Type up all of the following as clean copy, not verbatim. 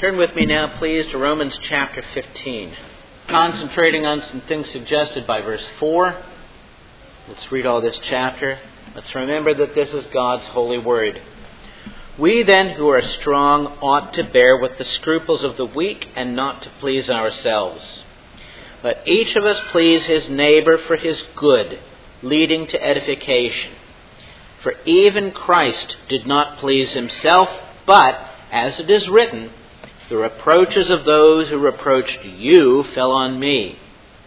Turn with me now, please, to Romans chapter 15. Concentrating on some things suggested by verse 4. Let's read all this chapter. Let's remember that this is God's holy word. We then who are strong ought to bear with the scruples of the weak and not to please ourselves. Let each of us please his neighbor for his good, leading to edification. For even Christ did not please himself, but, as it is written, the reproaches of those who reproached you fell on me.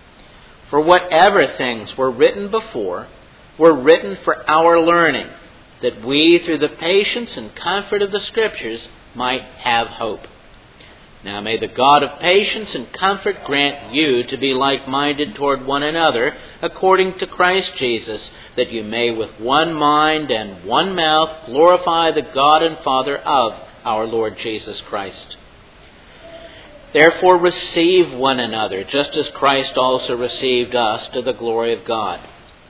For whatever things were written before were written for our learning, that we, through the patience and comfort of the Scriptures, might have hope. Now may the God of patience and comfort grant you to be like-minded toward one another, according to Christ Jesus, that you may with one mind and one mouth glorify the God and Father of our Lord Jesus Christ. Therefore receive one another, just as Christ also received us to the glory of God.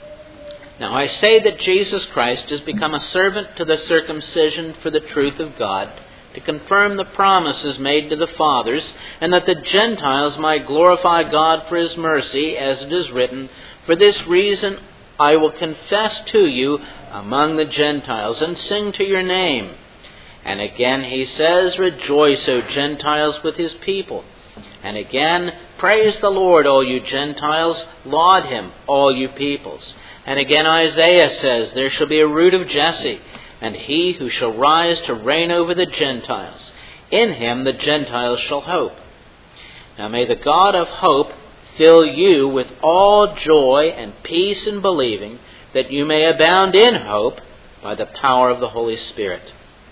Now I say that Jesus Christ has become a servant to the circumcision for the truth of God, to confirm the promises made to the fathers, and that the Gentiles might glorify God for his mercy, as it is written, For this reason I will confess to you among the Gentiles, and sing to your name. And again he says, Rejoice, O Gentiles, with his people. And again, Praise the Lord, all you Gentiles. Laud him, all you peoples. And again Isaiah says, There shall be a root of Jesse, and he who shall rise to reign over the Gentiles. In him the Gentiles shall hope. Now may the God of hope fill you with all joy and peace in believing, that you may abound in hope by the power of the Holy Spirit.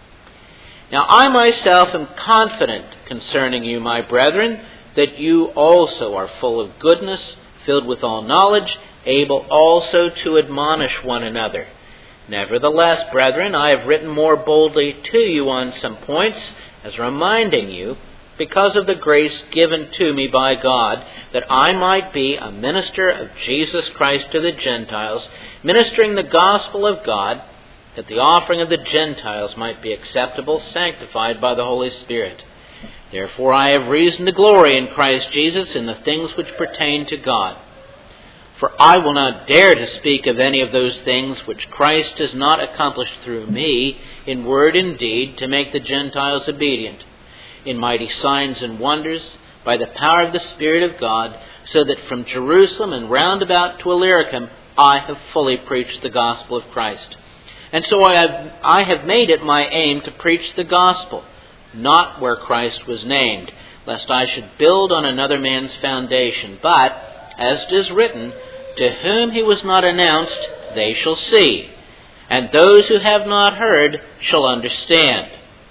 Now I myself am confident concerning you, my brethren, that you also are full of goodness, filled with all knowledge, able also to admonish one another. Nevertheless, brethren, I have written more boldly to you on some points, as reminding you, because of the grace given to me by God, that I might be a minister of Jesus Christ to the Gentiles, ministering the gospel of God, that the offering of the Gentiles might be acceptable, sanctified by the Holy Spirit. Therefore I have reason to glory in Christ Jesus in the things which pertain to God. For I will not dare to speak of any of those things which Christ has not accomplished through me, in word and deed, to make the Gentiles obedient, in mighty signs and wonders, by the power of the Spirit of God, so that from Jerusalem and round about to Illyricum I have fully preached the gospel of Christ. And so I have made it my aim to preach the gospel, not where Christ was named, lest I should build on another man's foundation. But, as it is written, To whom he was not announced, they shall see, and those who have not heard shall understand.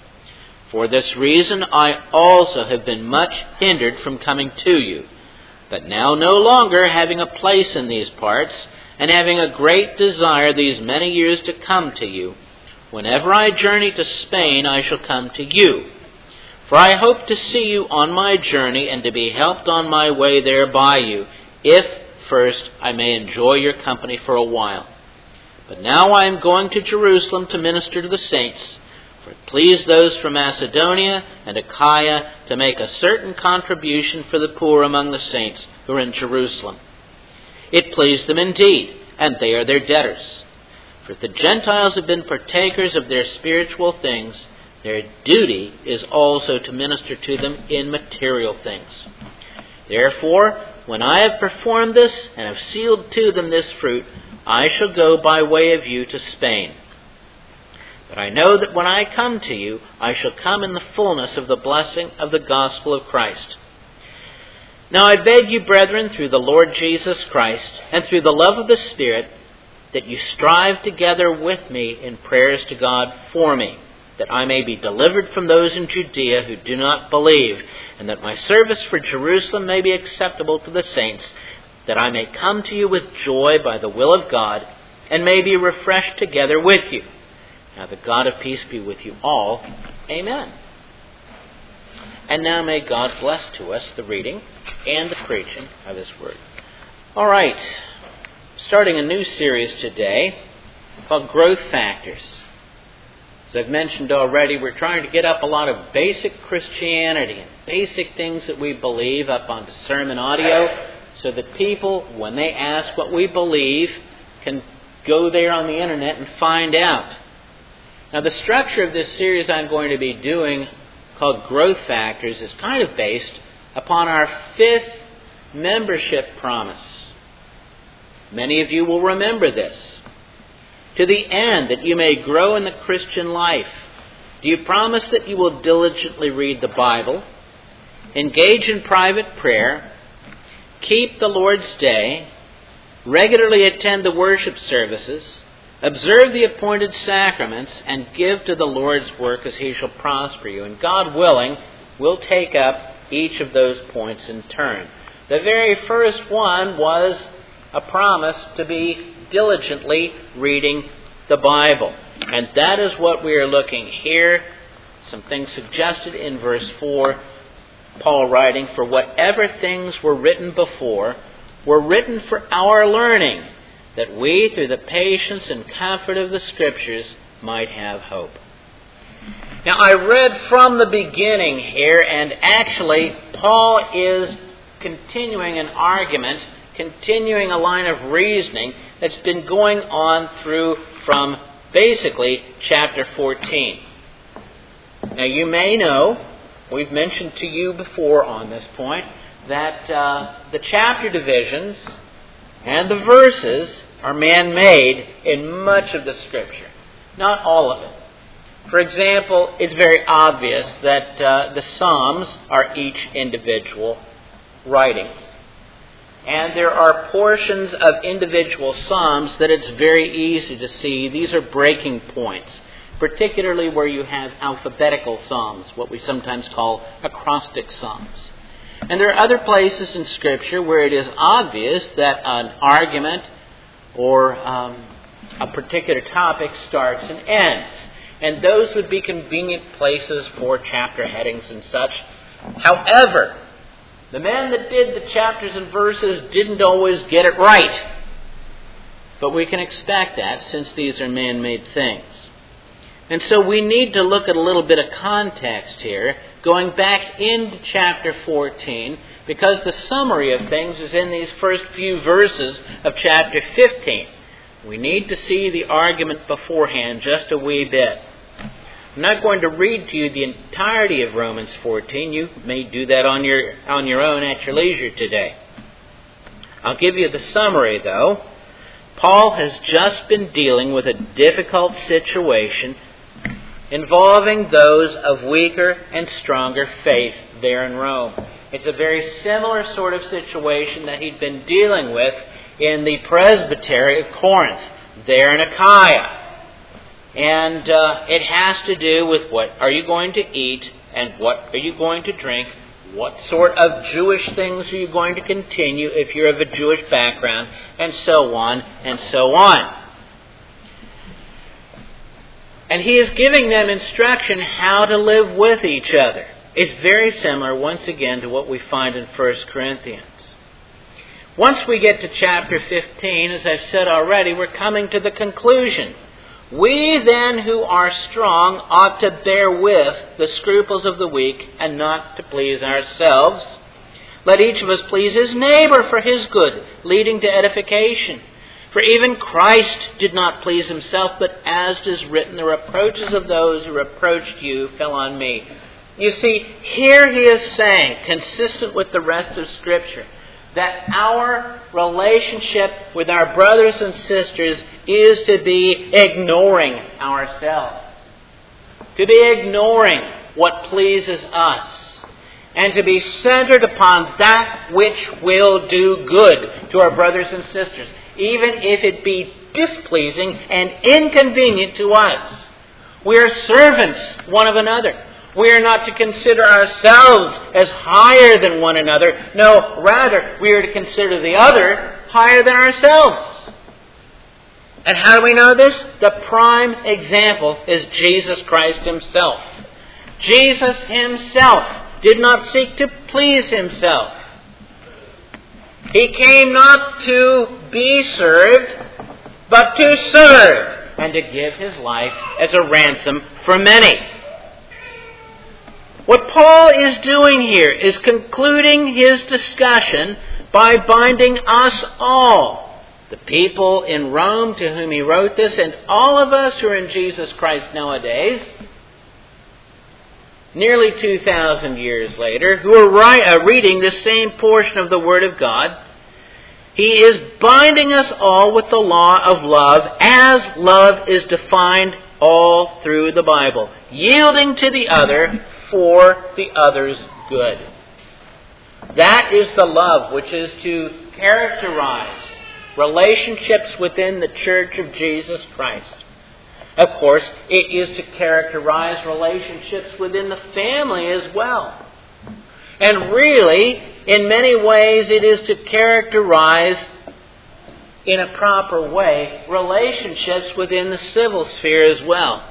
For this reason I also have been much hindered from coming to you, but now no longer having a place in these parts, and having a great desire these many years to come to you. Whenever I journey to Spain, I shall come to you. For I hope to see you on my journey, and to be helped on my way there by you, if first I may enjoy your company for a while. But now I am going to Jerusalem to minister to the saints, for it pleased those from Macedonia and Achaia to make a certain contribution for the poor among the saints who are in Jerusalem. It pleased them indeed, and they are their debtors. For if the Gentiles have been partakers of their spiritual things, their duty is also to minister to them in material things. Therefore, when I have performed this, and have sealed to them this fruit, I shall go by way of you to Spain. But I know that when I come to you, I shall come in the fullness of the blessing of the gospel of Christ. Now I beg you, brethren, through the Lord Jesus Christ, and through the love of the Spirit, that you strive together with me in prayers to God for me, that I may be delivered from those in Judea who do not believe, and that my service for Jerusalem may be acceptable to the saints, that I may come to you with joy by the will of God, and may be refreshed together with you. Now the God of peace be with you all. Amen. And now may God bless to us the reading and the preaching of His Word. All right, starting a new series today called Growth Factors. As I've mentioned already, we're trying to get up a lot of basic Christianity and basic things that we believe up onto sermon audio so that people, when they ask what we believe, can go there on the internet and find out. Now, the structure of this series I'm going to be doing, called Growth Factors, is kind of based upon our 5th membership promise. Many of you will remember this. To the end that you may grow in the Christian life, do you promise that you will diligently read the Bible, engage in private prayer, keep the Lord's Day, regularly attend the worship services, observe the appointed sacraments, and give to the Lord's work as He shall prosper you? And God willing, we'll take up each of those points in turn. The very first one was a promise to be diligently reading the Bible. And that is what we are looking here. Some things suggested in verse 4. Paul writing, "For whatever things were written before were written for our learning, that we, through the patience and comfort of the Scriptures, might have hope." Now, I read from the beginning here, and actually Paul is continuing an argument, continuing a line of reasoning that's been going on through from basically chapter 14. Now, you may know, we've mentioned to you before on this point, that the chapter divisions and the verses are man-made in much of the Scripture. Not all of it. For example, it's very obvious that the Psalms are each individual writings. And there are portions of individual Psalms that it's very easy to see. These are breaking points, particularly where you have alphabetical Psalms, what we sometimes call acrostic Psalms. And there are other places in Scripture where it is obvious that an argument or a particular topic starts and ends. And those would be convenient places for chapter headings and such. However, the men that did the chapters and verses didn't always get it right. But we can expect that since these are man-made things. And so we need to look at a little bit of context here, going back into chapter 14, because the summary of things is in these first few verses of chapter 15. We need to see the argument beforehand just a wee bit. I'm not going to read to you the entirety of Romans 14. You may do that on your own at your leisure today. I'll give you the summary, though. Paul has just been dealing with a difficult situation involving those of weaker and stronger faith there in Rome. It's a very similar sort of situation that he'd been dealing with in the presbytery of Corinth, there in Achaia. And it has to do with what are you going to eat and what are you going to drink, what sort of Jewish things are you going to continue if you're of a Jewish background, and so on and so on. And he is giving them instruction how to live with each other. It's very similar, once again, to what we find in 1 Corinthians. Once we get to chapter 15, as I've said already, we're coming to the conclusion. We then who are strong ought to bear with the scruples of the weak and not to please ourselves. Let each of us please his neighbor for his good, leading to edification. For even Christ did not please himself, but as it is written, the reproaches of those who reproached you fell on me. You see, here he is saying, consistent with the rest of Scripture, that our relationship with our brothers and sisters is to be ignoring ourselves. To be ignoring what pleases us. And to be centered upon that which will do good to our brothers and sisters, even if it be displeasing and inconvenient to us. We are servants one of another. We are not to consider ourselves as higher than one another. No, rather, we are to consider the other higher than ourselves. And how do we know this? The prime example is Jesus Christ himself. Jesus himself did not seek to please himself. He came not to be served, but to serve, and to give His life as a ransom for many. What Paul is doing here is concluding his discussion by binding us all, the people in Rome to whom he wrote this, and all of us who are in Jesus Christ nowadays, nearly 2,000 years later, who are reading the same portion of the Word of God. He is binding us all with the law of love, as love is defined all through the Bible, yielding to the other for the other's good. That is the love which is to characterize relationships within the Church of Jesus Christ. Of course, it is to characterize relationships within the family as well. And really, in many ways, it is to characterize, in a proper way, relationships within the civil sphere as well.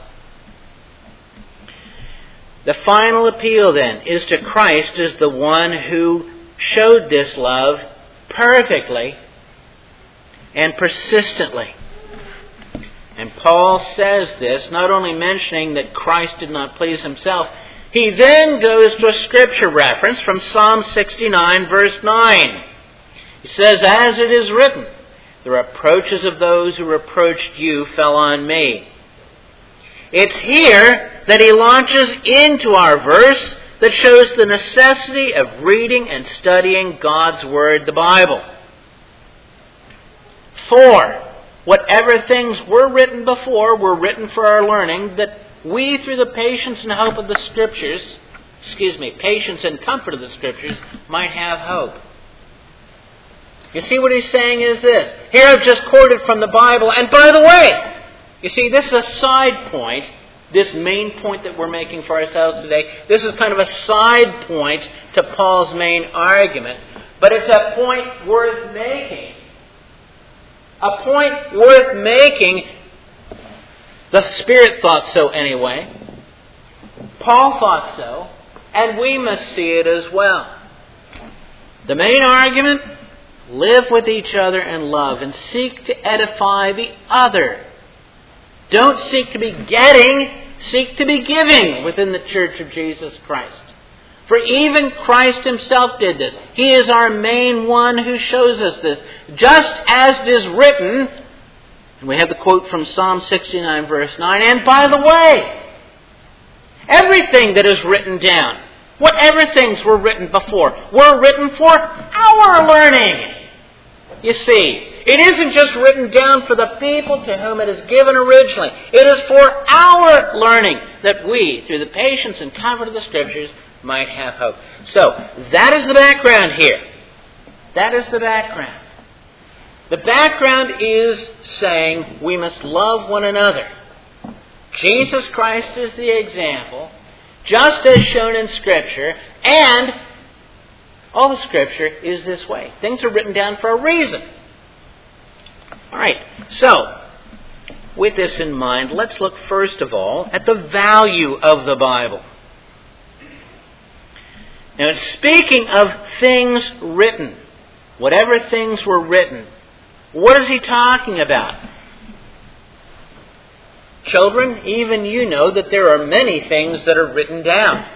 The final appeal, then, is to Christ as the one who showed this love perfectly and persistently. And Paul says this, not only mentioning that Christ did not please Himself, he then goes to a Scripture reference from Psalm 69, verse 9. He says, "As it is written, the reproaches of those who reproached you fell on me." It's here that he launches into our verse that shows the necessity of reading and studying God's Word, the Bible. For whatever things were written before were written for our learning, that we, through the patience and hope of the Scriptures, patience and comfort of the Scriptures, might have hope. You see what he's saying is this. Here I've just quoted from the Bible, and by the way, you see, this is a side point, this main point that we're making for ourselves today. This is kind of a side point to Paul's main argument, but it's a point worth making. A point worth making. The Spirit thought so anyway. Paul thought so, and we must see it as well. The main argument: live with each other in love and seek to edify the other. Don't seek to be getting, seek to be giving within the Church of Jesus Christ. For even Christ Himself did this. He is our main one who shows us this. Just as it is written, and we have the quote from Psalm 69, verse 9, and by the way, everything that is written down, whatever things were written before, were written for our learning. You see, it isn't just written down for the people to whom it is given originally. It is for our learning, that we, through the patience and comfort of the Scriptures, might have hope. So, that is the background here. That is the background. The background is saying we must love one another. Jesus Christ is the example, just as shown in Scripture, and all the Scripture is this way. Things are written down for a reason. All right, so, with this in mind, let's look first of all at the value of the Bible. Now, speaking of things written, whatever things were written, what is he talking about? Children, even you know that there are many things that are written down.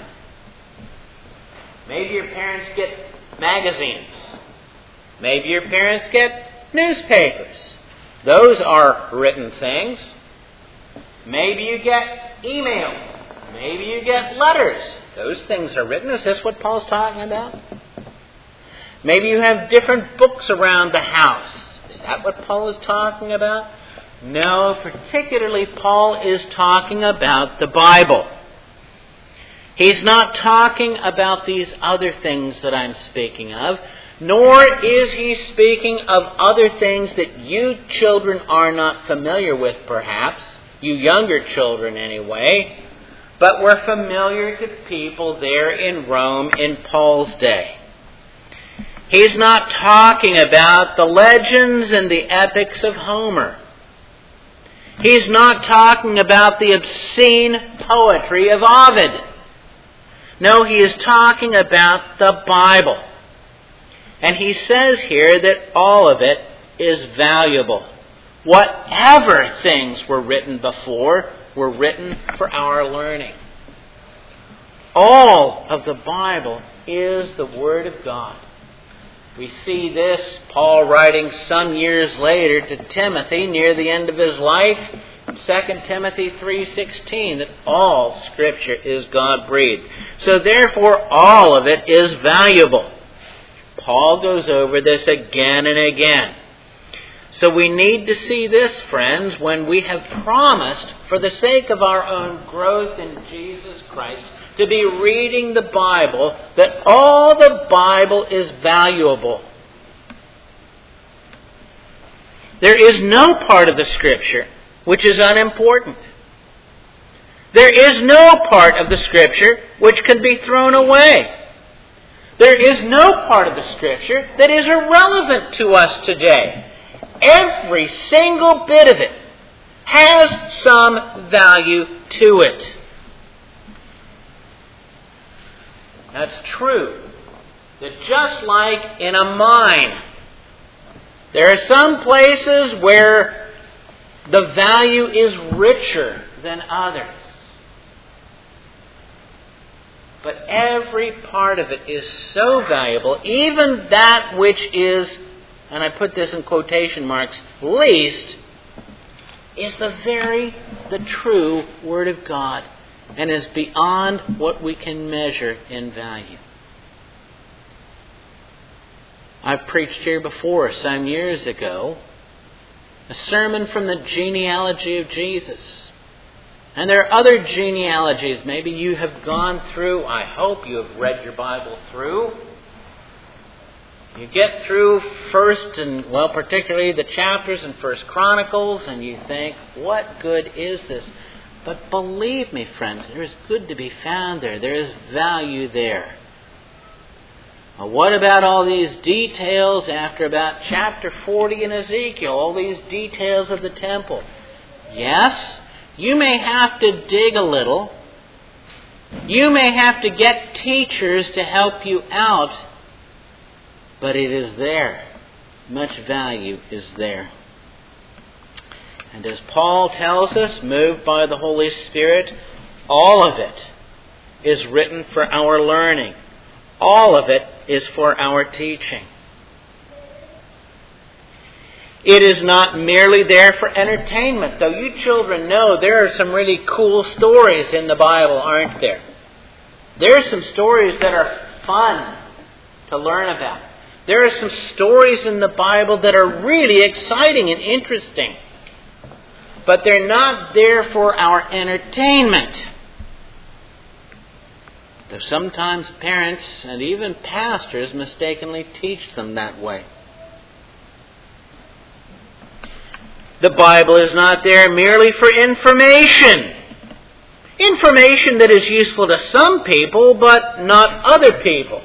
Maybe your parents get magazines. Maybe your parents get newspapers. Those are written things. Maybe you get emails. Maybe you get letters. Those things are written. Is this what Paul's talking about? Maybe you have different books around the house. Is that what Paul is talking about? No, particularly Paul is talking about the Bible. He's not talking about these other things that I'm speaking of, nor is he speaking of other things that you children are not familiar with, perhaps, you younger children anyway, but were familiar to people there in Rome in Paul's day. He's not talking about the legends and the epics of Homer. He's not talking about the obscene poetry of Ovid. No, he is talking about the Bible. And he says here that all of it is valuable. whatever things were written before were written for our learning. All of the Bible is the Word of God. We see this, Paul writing some years later to Timothy near the end of his life, 2 Timothy 3:16, that all Scripture is God-breathed. So therefore, all of it is valuable. Paul goes over this again and again. So we need to see this, friends, when we have promised, for the sake of our own growth in Jesus Christ, to be reading the Bible, that all the Bible is valuable. There is no part of the Scripture which is unimportant. There is no part of the Scripture which can be thrown away. There is no part of the Scripture that is irrelevant to us today. Every single bit of it has some value to it. That's true. That just like in a mine, there are some places where the value is richer than others. But every part of it is so valuable, even that which is, and I put this in quotation marks, least, is the true Word of God, and is beyond what we can measure in value. I've preached here before, some years ago, a sermon from the genealogy of Jesus. And there are other genealogies maybe you have gone through. I hope you have read your Bible through. You get through particularly the chapters in 1 Chronicles, and you think, what good is this? But believe me, friends, there is good to be found there. There is value there. Well, what about all these details after about chapter 40 in Ezekiel? All these details of the temple. Yes, you may have to dig a little. You may have to get teachers to help you out. But it is there. Much value is there. And as Paul tells us, moved by the Holy Spirit, all of it is written for our learning. All of it is for our teaching. It is not merely there for entertainment, though you children know there are some really cool stories in the Bible, aren't there? There are some stories that are fun to learn about. There are some stories in the Bible that are really exciting and interesting. But they're not there for our entertainment. Though sometimes parents and even pastors mistakenly teach them that way. The Bible is not there merely for information. Information that is useful to some people, but not other people.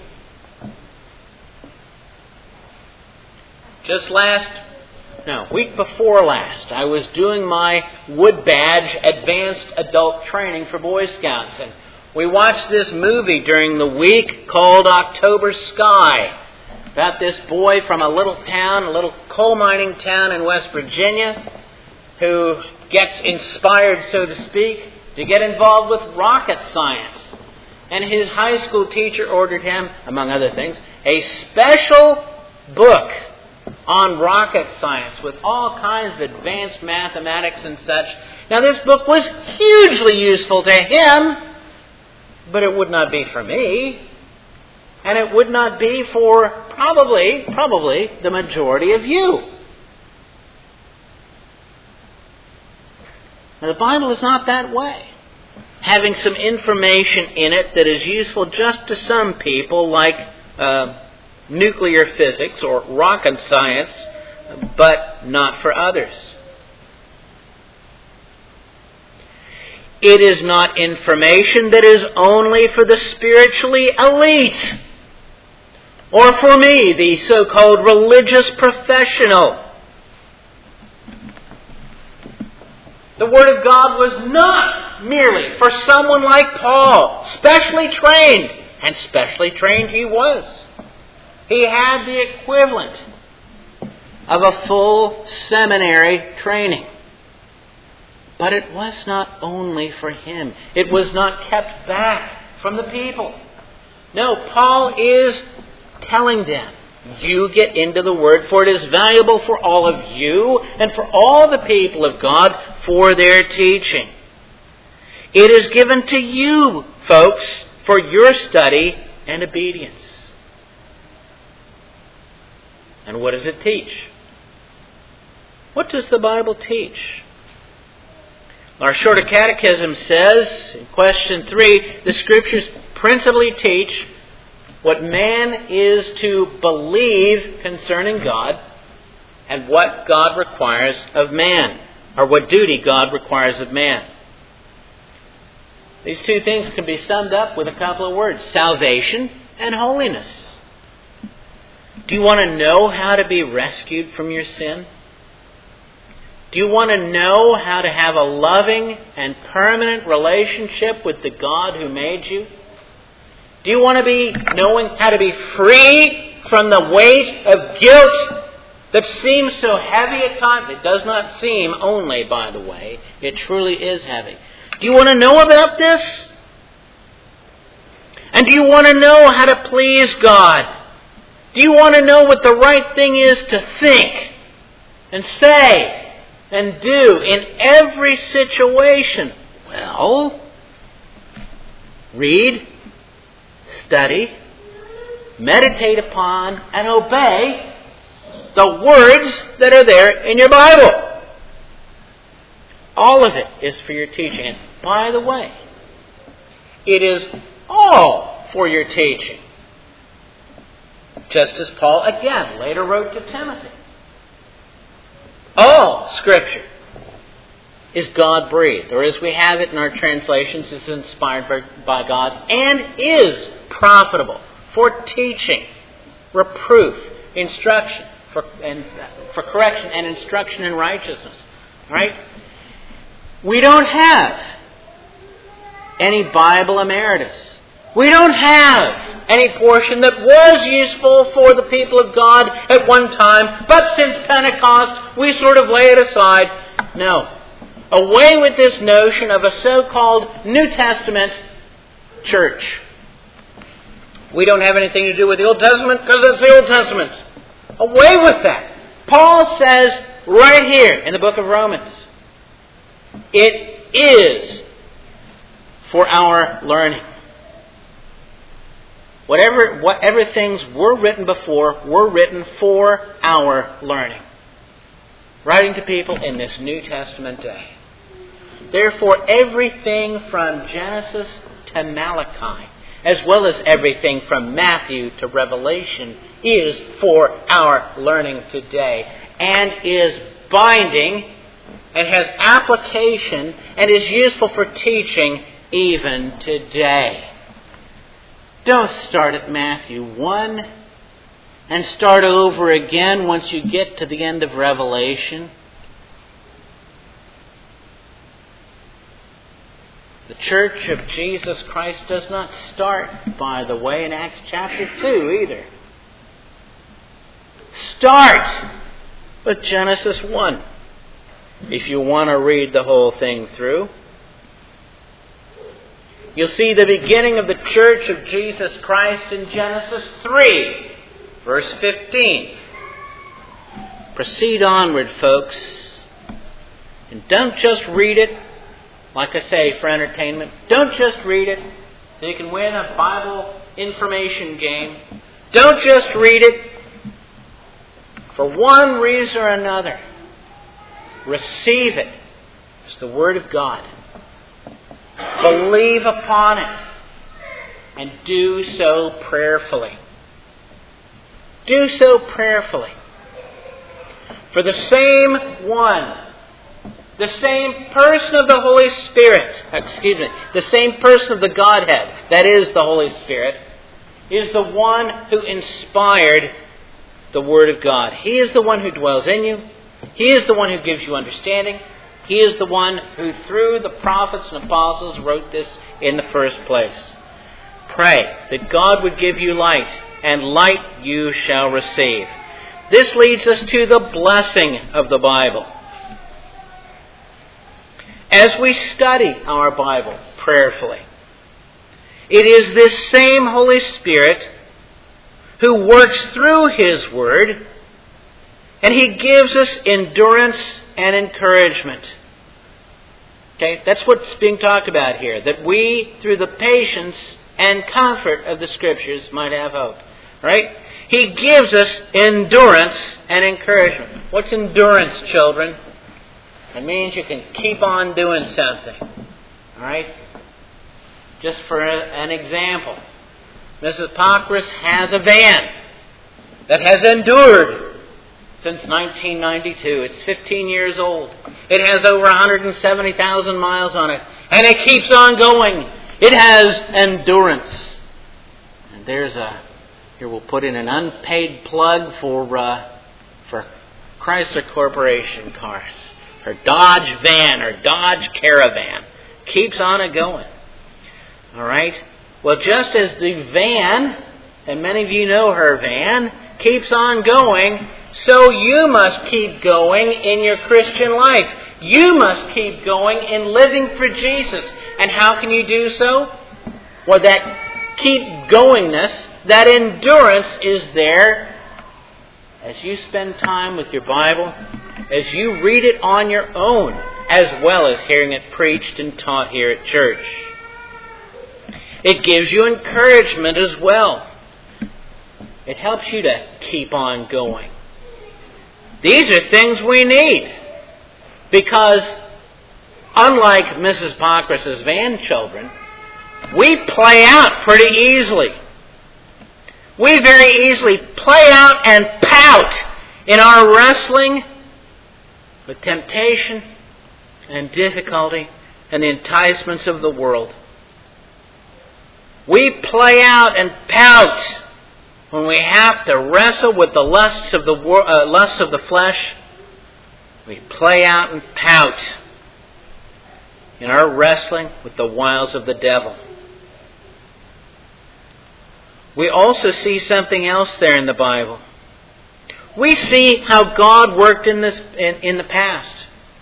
Week before last, I was doing my Wood Badge Advanced Adult Training for Boy Scouts. And we watched this movie during the week called October Sky, about this boy from a little coal mining town in West Virginia, who gets inspired, so to speak, to get involved with rocket science. And his high school teacher ordered him, among other things, a special book on rocket science with all kinds of advanced mathematics and such. Now, this book was hugely useful to him, but it would not be for me. And it would not be for probably the majority of you. Now, the Bible is not that way. Having some information in it that is useful just to some people, like nuclear physics or rocket science, but not for others. It is not information that is only for the spiritually elite, or for me, the so-called religious professional. The Word of God was not merely for someone like Paul, specially trained, and specially trained he was. He had the equivalent of a full seminary training. But it was not only for him. It was not kept back from the people. No, Paul is telling them, you get into the Word, for it is valuable for all of you and for all the people of God for their teaching. It is given to you, folks, for your study and obedience. And what does it teach? What does the Bible teach? Our Shorter Catechism says, in question 3, the Scriptures principally teach what man is to believe concerning God and what God requires of man, or what duty God requires of man. These two things can be summed up with a couple of words: salvation and holiness. Do you want to know how to be rescued from your sin? Do you want to know how to have a loving and permanent relationship with the God who made you? Do you want to be knowing how to be free from the weight of guilt that seems so heavy at times? It does not seem only, by the way. It truly is heavy. Do you want to know about this? And do you want to know how to please God? Do you want to know what the right thing is to think and say and do in every situation? Well, read, study, meditate upon, and obey the words that are there in your Bible. All of it is for your teaching. And by the way, it is all for your teaching. Just as Paul again later wrote to Timothy. All Scripture is God-breathed, or as we have it in our translations, is inspired by God and is profitable for teaching, reproof, instruction, for correction and instruction in righteousness. Right? We don't have any Bible emeritus. We don't have any portion that was useful for the people of God at one time, but since Pentecost, we sort of lay it aside. No. Away with this notion of a so-called New Testament church. We don't have anything to do with the Old Testament because it's the Old Testament. Away with that. Paul says right here in the book of Romans, it is for our learning. Whatever things were written before were written for our learning. Writing to people in this New Testament day. Therefore, everything from Genesis to Malachi, as well as everything from Matthew to Revelation, is for our learning today and is binding and has application and is useful for teaching even today. Don't start at Matthew 1 and start over again once you get to the end of Revelation. The Church of Jesus Christ does not start, by the way, in Acts chapter 2 either. Start with Genesis 1 if you want to read the whole thing through. You'll see the beginning of the Church of Jesus Christ in Genesis 3, verse 15. Proceed onward, folks. And don't just read it, like I say, for entertainment. Don't just read it so you can win a Bible information game. Don't just read it for one reason or another. Receive it as the Word of God. Believe upon it and do so prayerfully. Do so prayerfully. For the same one, the same person of the Holy Spirit, the same person of the Godhead, that is the Holy Spirit, is the one who inspired the Word of God. He is the one who dwells in you. He is the one who gives you understanding. He is the one who, through the prophets and apostles, wrote this in the first place. Pray that God would give you light, and light you shall receive. this leads us to the blessing of the Bible. As we study our Bible prayerfully, it is this same Holy Spirit who works through His Word, and He gives us endurance and encouragement. Okay, that's what's being talked about here, that we, through the patience and comfort of the Scriptures, might have hope. Right? He gives us endurance and encouragement. What's endurance, children? It means you can keep on doing something. All right? Just for an example, Mrs. Pockris has a van that has endured since 1992. It's 15 years old. It has over 170,000 miles on it. And it keeps on going. It has endurance. And here we'll put in an unpaid plug for Chrysler Corporation cars. Her Dodge van, her Dodge Caravan. Keeps on a going. All right? Well, just as the van, and many of you know her van, keeps on going, so you must keep going in your Christian life. You must keep going in living for Jesus. And how can you do so? Well, that keep goingness, that endurance is there as you spend time with your Bible, as you read it on your own, as well as hearing it preached and taught here at church. It gives you encouragement as well. It helps you to keep on going. These are things we need. Because unlike Mrs. Pockris' van children, we play out pretty easily. We very easily play out and pout in our wrestling with temptation and difficulty and the enticements of the world. We play out and pout when we have to wrestle with the lusts of the flesh. We play out and pout in our wrestling with the wiles of the devil. We also see something else there in the Bible. We see how God worked in the past.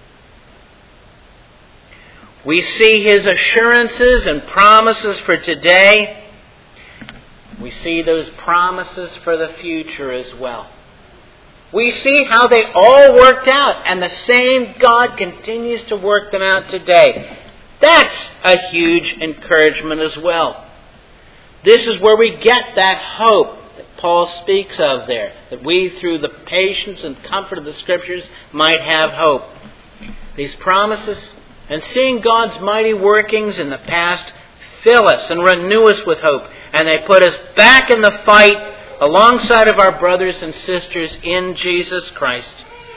We see His assurances and promises for today. We see those promises for the future as well. We see how they all worked out, and the same God continues to work them out today. That's a huge encouragement as well. This is where we get that hope that Paul speaks of there, that we, through the patience and comfort of the Scriptures, might have hope. These promises and seeing God's mighty workings in the past fill us and renew us with hope, and they put us back in the fight alongside of our brothers and sisters in Jesus Christ,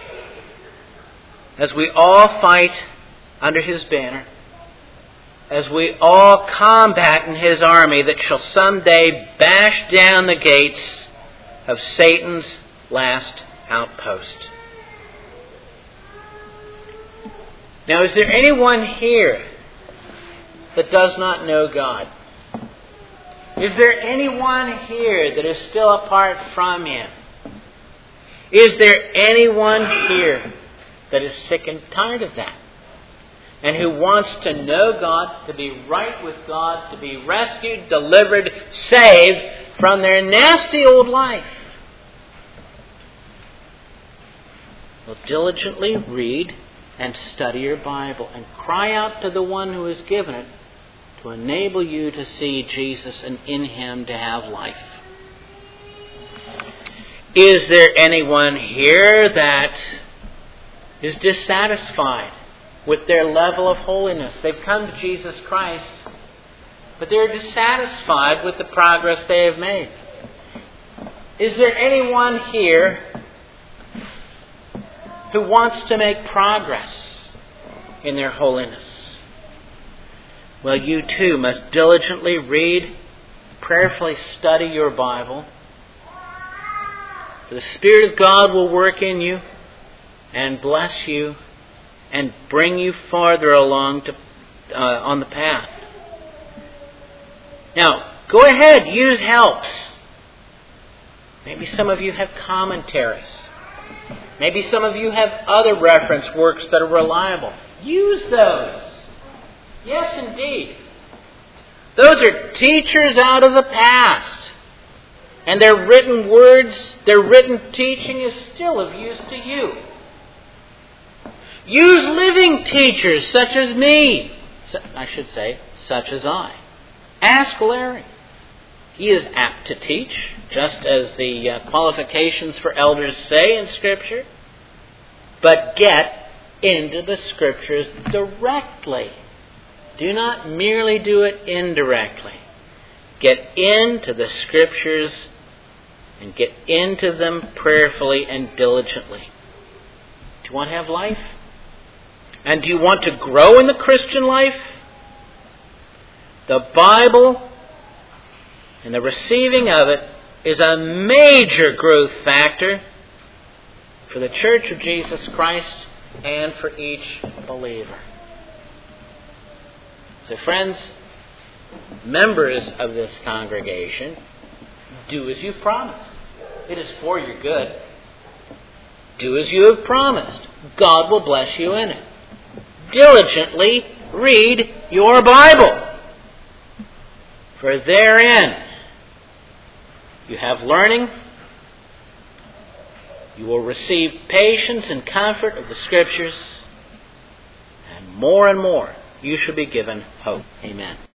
as we all fight under His banner, as we all combat in His army that shall someday bash down the gates of Satan's last outpost. Now, is there anyone here that does not know God? Is there anyone here that is still apart from Him? Is there anyone here that is sick and tired of that? And who wants to know God, to be right with God, to be rescued, delivered, saved from their nasty old life? Well, diligently read and study your Bible and cry out to the one who has given it to enable you to see Jesus and in Him to have life. Is there anyone here that is dissatisfied with their level of holiness? They've come to Jesus Christ, but they're dissatisfied with the progress they have made. Is there anyone here who wants to make progress in their holiness? Well, you too must diligently read, prayerfully study your Bible. For the Spirit of God will work in you and bless you and bring you farther along on the path. Now, go ahead, use helps. Maybe some of you have commentaries. Maybe some of you have other reference works that are reliable. Use those. Yes, indeed. Those are teachers out of the past. And their written words, their written teaching is still of use to you. Use living teachers such as me. I should say, such as I. Ask Larry. He is apt to teach, just as the qualifications for elders say in Scripture. But get into the Scriptures directly. Do not merely do it indirectly. Get into the Scriptures and get into them prayerfully and diligently. Do you want to have life? And do you want to grow in the Christian life? The Bible and the receiving of it is a major growth factor for the Church of Jesus Christ and for each believer. So friends, members of this congregation, do as you promised. It is for your good. Do as you have promised. God will bless you in it. Diligently read your Bible. For therein you have learning. You will receive patience and comfort of the Scriptures. And more you shall be given hope. Amen.